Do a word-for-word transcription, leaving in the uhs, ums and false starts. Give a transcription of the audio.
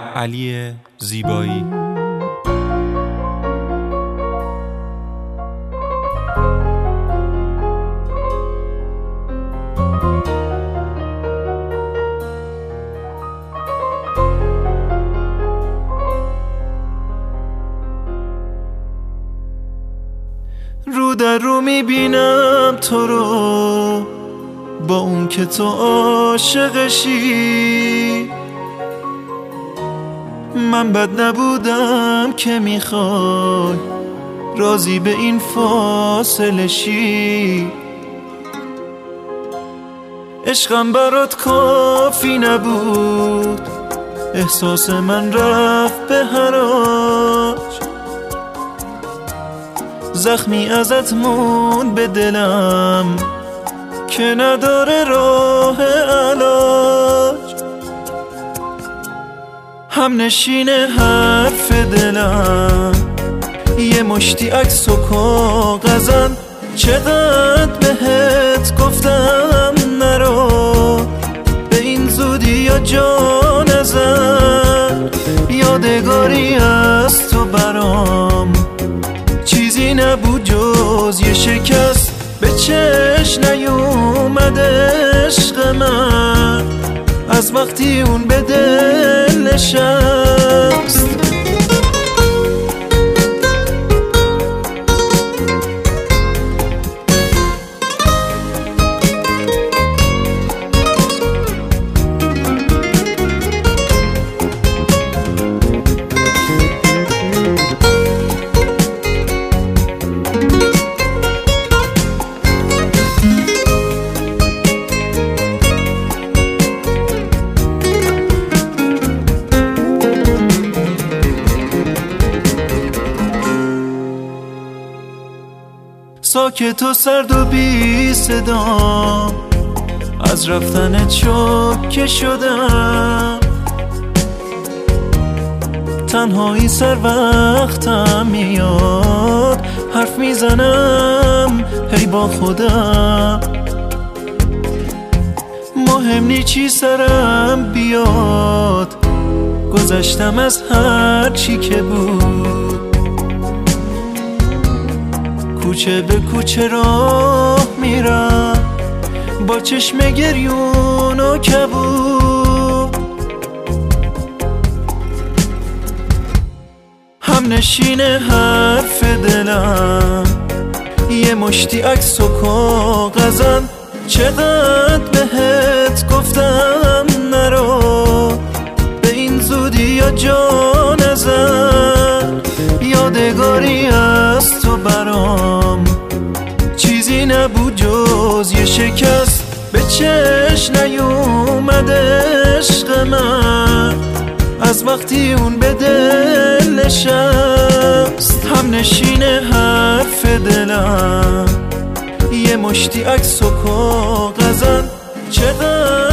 علی زیبایی. رو در رو میبینم تو رو با اون که تو عاشقشی. من بد نبودم که میخوای راضی به این فاصله شی. عشقم برات کافی نبود، احساس من رفت به حراج. زخمی ازت مون به دلم که نداره راه علاج. هم نشین حرف دلم یه مشتی عکس و کاغذم. چقدر بهت گفتم نرو به این زودی یا جا نزن. یادگاری از تو برام چیزی نبود جز یه شکست. به چش نیومد عشق من از وقتی اون به دل نشست. ساکت و سرد و بی صدا از رفتن چوکه شدم. تنهایی سر وقتم میاد، حرف میزنم هی با خودم. مهم نی چی سرم بیاد، گذشتم از هر چی که بود. کوچه به کوچه راه میرم با چشم گریون و کبود. هم نشین حرف دلم یه مشتی عکس و کاغذم. چقدر بهت گفتم نرو به این زودی یا جا نزن. یادگاری از تو برام چیزی نبود جز یه شکست. به چش نیومد عشق من از وقتی اون به دل نشست. هم نشین حرف دلم یه مشتی عکس و کاغذم. چقدر